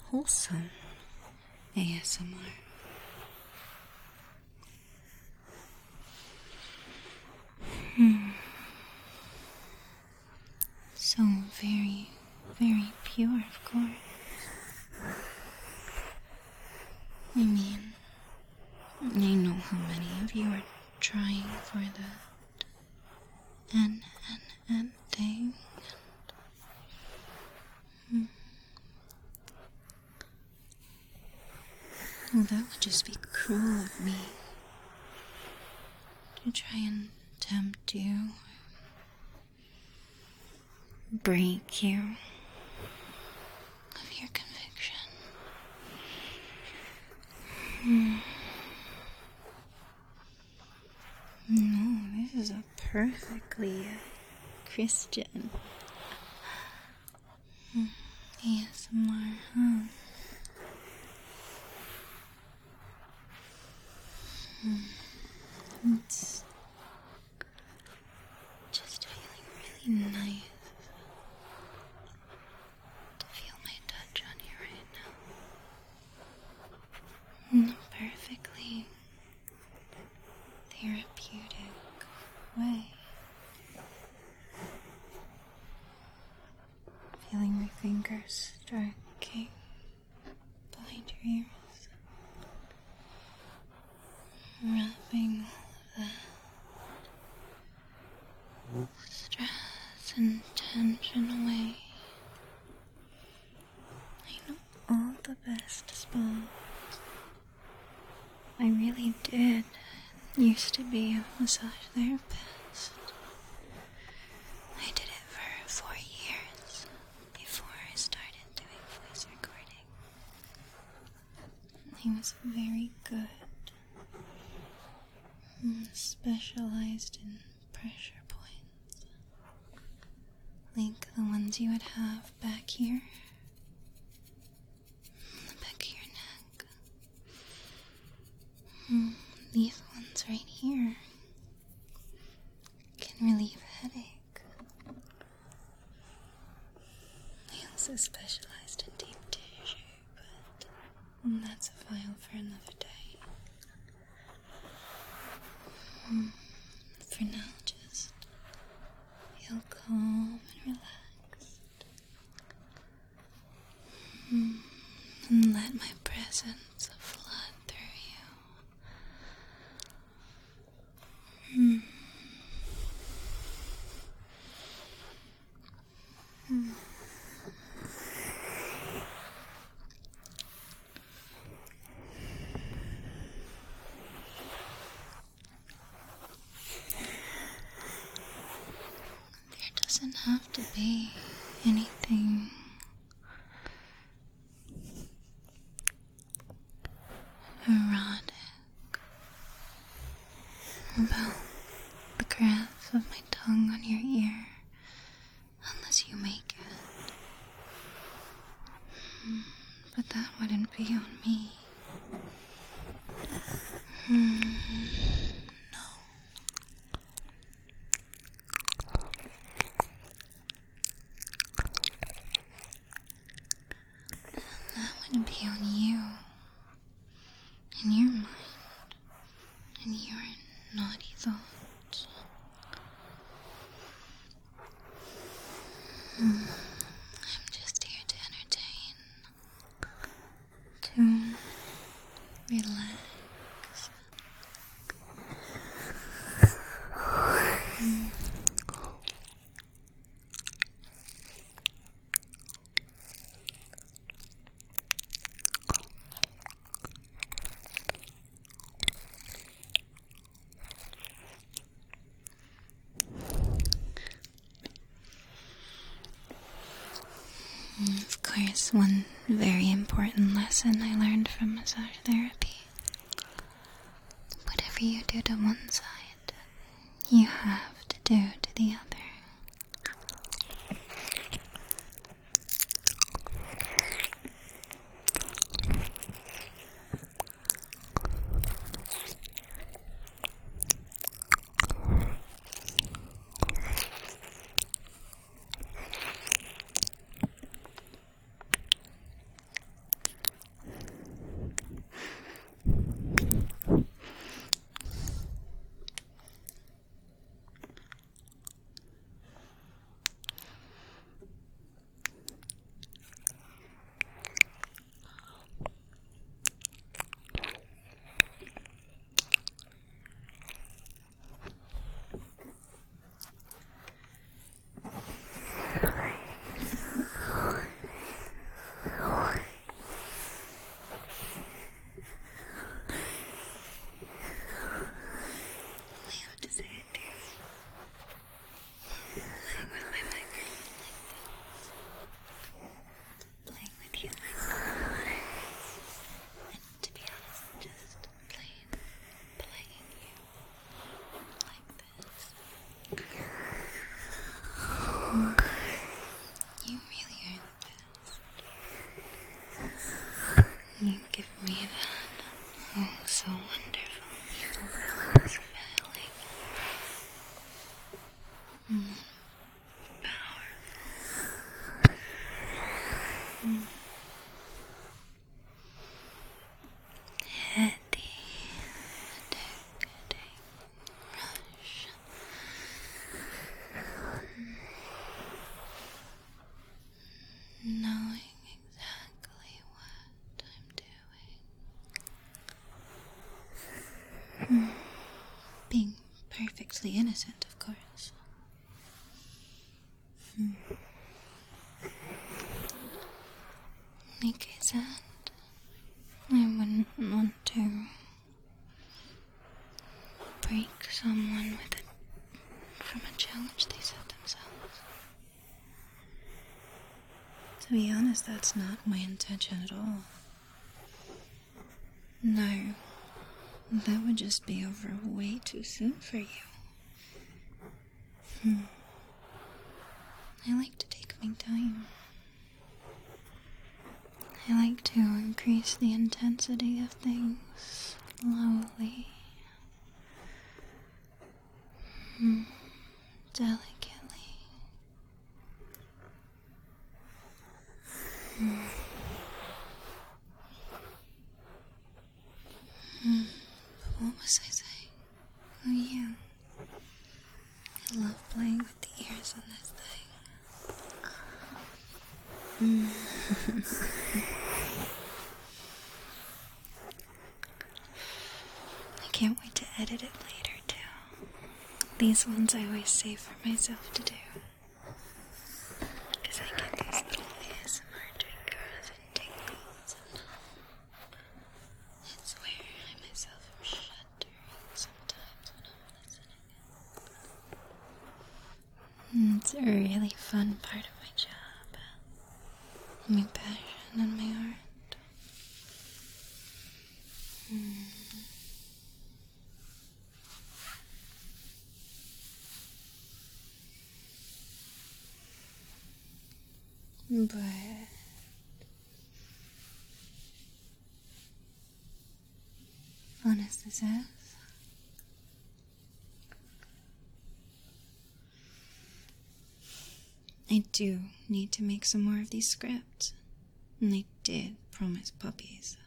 wholesome ASMR. So very, very pure, of course. I mean, I know how many of you are trying for that N thing. Well, that would just be cruel of me to try and tempt you, break you of your conviction. No, this is a perfectly Christian ASMR, huh? It's just feeling really nice to feel my touch on you right now. In a perfectly therapeutic way. Feeling my fingers stroking behind your ears. Wrapping all of that stress and tension away. I know all the best spots. I really did used to be a massage therapist. I did it for 4 years before I started doing voice recording. I was very good. Specialized in pressure points, like the ones you would have back here, on the back of your neck. These ones right here can relieve headache. I also specialized in deep tissue, but that's a file for another day. For now, just feel calm and relaxed. And let my presence flood through you. There doesn't have to be anything erotic about the grasp of my tongue on your ear, unless you make it. But that wouldn't be on me. No. That wouldn't be on you. In your mind. In your naughty thoughts. I'm just here to entertain. To relax. Of course, one very important lesson I learned from massage therapy. Whatever you do to one side, you have to do to the other. perfectly innocent, of course. Like I said, I wouldn't want to break someone with it from a challenge they set themselves. To be honest, that's not my intention at all. No, that would just be over way too soon for you. I like to take my time. I like to increase the intensity of things slowly, delicately. What was I saying? Oh, yeah. I love playing with the ears on this thing. I can't wait to edit it later, too. These ones I always save for myself to do. Because I get these little ASMR triggers and tingles, and it's where I myself am shuddering sometimes when I'm listening. It's a really fun part of my job. My passion and my art. But fun as this is, I do need to make some more of these scripts. And I did promise puppies.